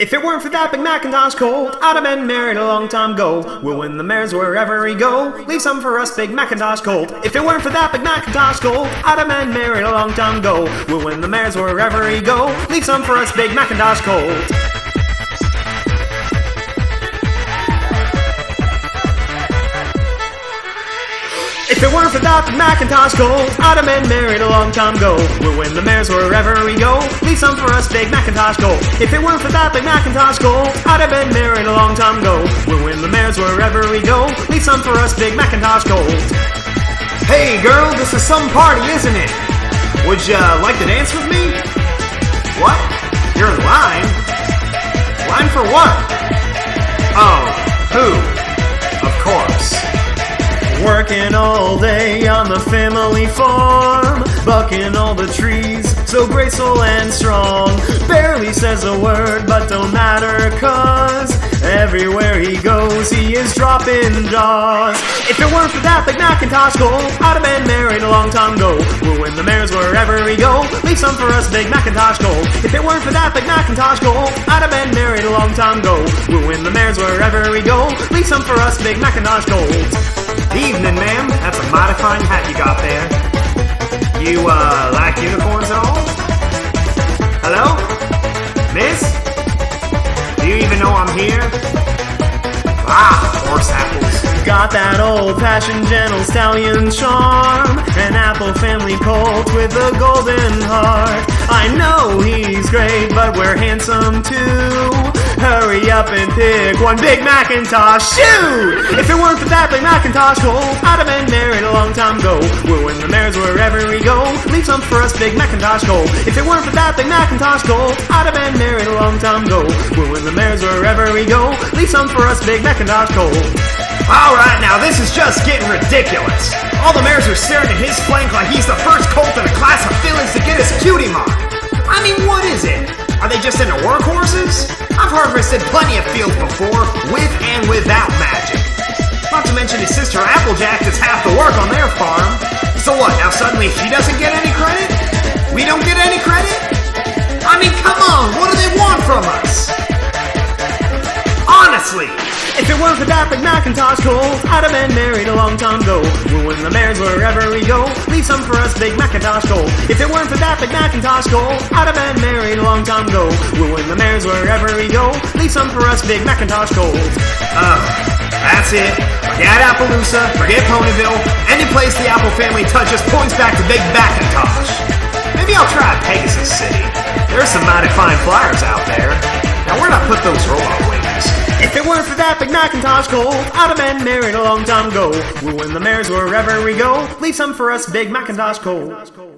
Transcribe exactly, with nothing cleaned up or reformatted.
If it weren't for that big Macintosh Colt, I'd have been married a long time ago. We'll win the mares wherever we go. Leave some for us, big Macintosh Colt. If it weren't for that big Macintosh Colt, I'd have been married a long time ago. We'll win the mares wherever we go. Leave some for us, big Macintosh Colt. If it weren't for that big Macintosh Colt, I'd have been married a long time ago. We'll win the mares wherever we go. Leave some for us, big Macintosh Colt. If it weren't for that big Macintosh Colt, I'd have been married a long time ago. We'll win the mares wherever we go. Leave some for us, big Macintosh Colt. Hey girl, this is some party, isn't it? Would you like to dance with me? What? You're in line? Line for what? Oh, who? Of course. Working all day on the family farm, bucking all the trees, so graceful and strong. Barely says a word, but don't matter, cause everywhere he goes, he is dropping jaws. If it weren't for that big Macintosh Colt, I'd have been married a long time ago. We'll win the mares wherever we go. Leave some for us, big Macintosh Colt. If it weren't for that big Macintosh Colt, I'd have been married a long time ago. We'll win the mares wherever we go. Leave some for us, big Macintosh Colt. Evening, ma'am. That's a mighty fine hat you got there. You, uh, like unicorns at all? Hello? Miss? Do you even know I'm here? Ah, horse apples. Got that old-fashioned gentle stallion charm, an apple family colt with a golden heart. I know he's great, but we're handsome too. Hurry up and pick one big Macintosh, shoot! If it weren't for that big Macintosh Colt, I'd have been married a long time ago. We'll win the mares wherever we go. Leave some for us, big Macintosh Colt. If it weren't for that big Macintosh Colt, I'd have been married a long time ago. We'll win the mares wherever we go. Leave some for us, big Macintosh Colt. Alright, now this is just getting ridiculous. All the mares are staring at his flank like he's the first colt in a class of feelings to get his cutie mark. I mean, what is it? Are they just into workhorses? I've harvested plenty of fields before, with and without magic. Not to mention his sister Applejack does half the work on their farm. So what, now suddenly she doesn't get any credit? We don't get any credit? I mean, come on, what do they want from us? Honestly! If it weren't for that big Macintosh Colt, I'd have been married a long time ago. We'll win the mares wherever we go. Leave some for us, big Macintosh Colt. If it weren't for that big Macintosh Colt, I'd have been married a long time ago. We'll win the mares wherever we go. Leave some for us, big Macintosh Colt. Uh, that's it. Forget Appaloosa, forget Ponyville. Any place the Apple family touches points back to big Macintosh. Maybe I'll try Pegasus City. There's some mighty fine flyers out there. Now where'd I put those roll-up wings? If it weren't for that big Macintosh Colt, I'd have been married a long time ago. We'll win the mares wherever we go. Leave some for us, big Macintosh Colt.